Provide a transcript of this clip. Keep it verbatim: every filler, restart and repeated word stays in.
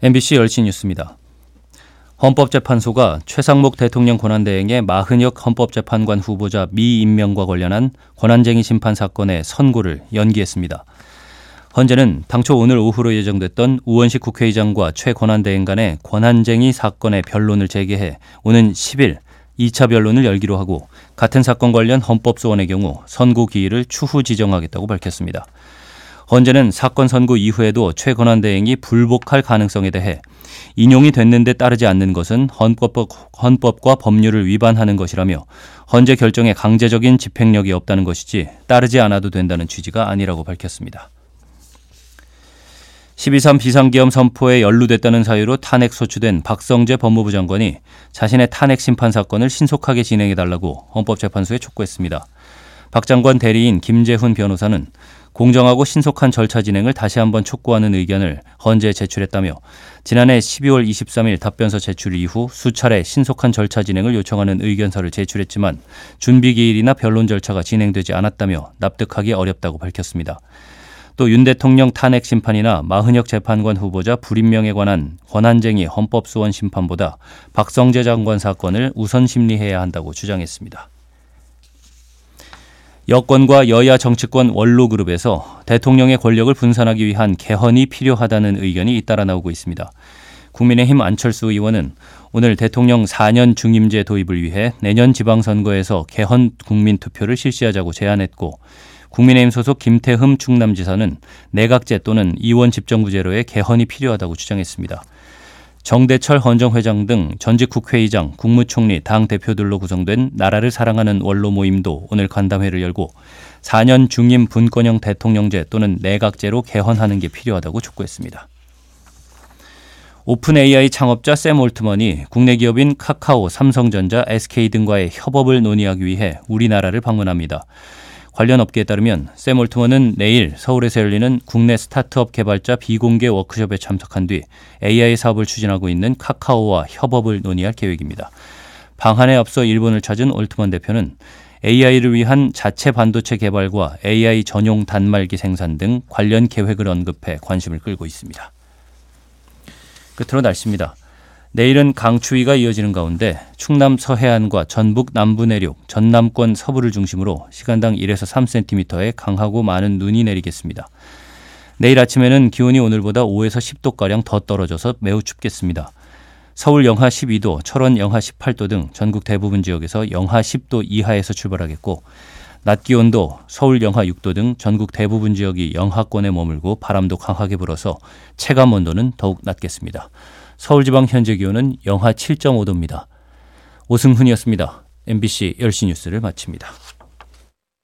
엠비씨 열 시 뉴스입니다. 헌법재판소가 최상목 대통령 권한대행의 마흔역 헌법재판관 후보자 미임명과 관련한 권한쟁의 심판 사건의 선고를 연기했습니다. 헌재는 당초 오늘 오후로 예정됐던 우원식 국회의장과 최 권한대행 간의 권한쟁의 사건의 변론을 재개해 오는 십 일 이 차 변론을 열기로 하고 같은 사건 관련 헌법소원의 경우 선고 기일을 추후 지정하겠다고 밝혔습니다. 헌재는 사건 선고 이후에도 최 권한대행이 불복할 가능성에 대해 인용이 됐는데 따르지 않는 것은 헌법, 헌법과 법률을 위반하는 것이라며 헌재 결정에 강제적인 집행력이 없다는 것이지 따르지 않아도 된다는 취지가 아니라고 밝혔습니다. 십이 삼 비상계엄 선포에 연루됐다는 사유로 탄핵 소추된 박성재 법무부 장관이 자신의 탄핵 심판 사건을 신속하게 진행해달라고 헌법재판소에 촉구했습니다. 박 장관 대리인 김재훈 변호사는 공정하고 신속한 절차 진행을 다시 한번 촉구하는 의견을 헌재에 제출했다며 지난해 십이월 이십삼일 답변서 제출 이후 수차례 신속한 절차 진행을 요청하는 의견서를 제출했지만 준비 기일이나 변론 절차가 진행되지 않았다며 납득하기 어렵다고 밝혔습니다. 또 윤 대통령 탄핵 심판이나 마흔역 재판관 후보자 불임명에 관한 권한쟁의 헌법소원 심판보다 박성재 장관 사건을 우선 심리해야 한다고 주장했습니다. 여권과 여야 정치권 원로그룹에서 대통령의 권력을 분산하기 위한 개헌이 필요하다는 의견이 잇따라 나오고 있습니다. 국민의힘 안철수 의원은 오늘 대통령 사 년 중임제 도입을 위해 내년 지방선거에서 개헌 국민투표를 실시하자고 제안했고 국민의힘 소속 김태흠 충남지사는 내각제 또는 이원 집정부제로의 개헌이 필요하다고 주장했습니다. 정대철 헌정회장 등 전직 국회의장, 국무총리, 당대표들로 구성된 나라를 사랑하는 원로 모임도 오늘 간담회를 열고 사 년 중임 분권형 대통령제 또는 내각제로 개헌하는 게 필요하다고 촉구했습니다. 오픈 에이아이 창업자 샘 올트먼이 국내 기업인 카카오, 삼성전자, 에스케이 등과의 협업을 논의하기 위해 우리나라를 방문합니다. 관련 업계에 따르면 샘 올트먼은 내일 서울에서 열리는 국내 스타트업 개발자 비공개 워크숍에 참석한 뒤 에이아이 사업을 추진하고 있는 카카오와 협업을 논의할 계획입니다. 방한에 앞서 일본을 찾은 올트먼 대표는 에이아이를 위한 자체 반도체 개발과 에이아이 전용 단말기 생산 등 관련 계획을 언급해 관심을 끌고 있습니다. 끝으로 날씨입니다. 내일은 강추위가 이어지는 가운데 충남 서해안과 전북 남부 내륙, 전남권 서부를 중심으로 시간당 일에서 삼 센티미터의 강하고 많은 눈이 내리겠습니다. 내일 아침에는 기온이 오늘보다 오에서 십 도가량 더 떨어져서 매우 춥겠습니다. 서울 영하 십이 도, 철원 영하 십팔 도 등 전국 대부분 지역에서 영하 십 도 이하에서 출발하겠고 낮 기온도 서울 영하 육 도 등 전국 대부분 지역이 영하권에 머물고 바람도 강하게 불어서 체감 온도는 더욱 낮겠습니다. 서울지방 현재 기온은 영하 칠 점 오 도입니다. 오승훈이었습니다. 엠비씨 열 시 뉴스를 마칩니다.